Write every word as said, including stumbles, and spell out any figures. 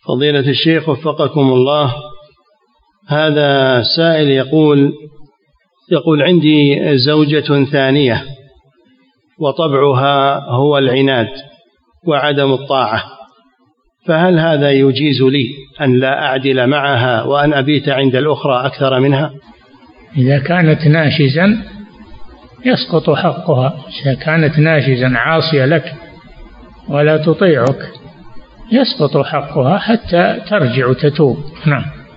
فضيلة الشيخ وفقكم الله، هذا سائل يقول يقول عندي زوجة ثانية وطبعها هو العناد وعدم الطاعة، فهل هذا يجيز لي أن لا أعدل معها وأن أبيت عند الأخرى أكثر منها؟ إذا كانت ناشزا يسقط حقها، إذا كانت ناشزا عاصية لك ولا تطيعك يسقط حقها حتى ترجع وتتوب. نعم.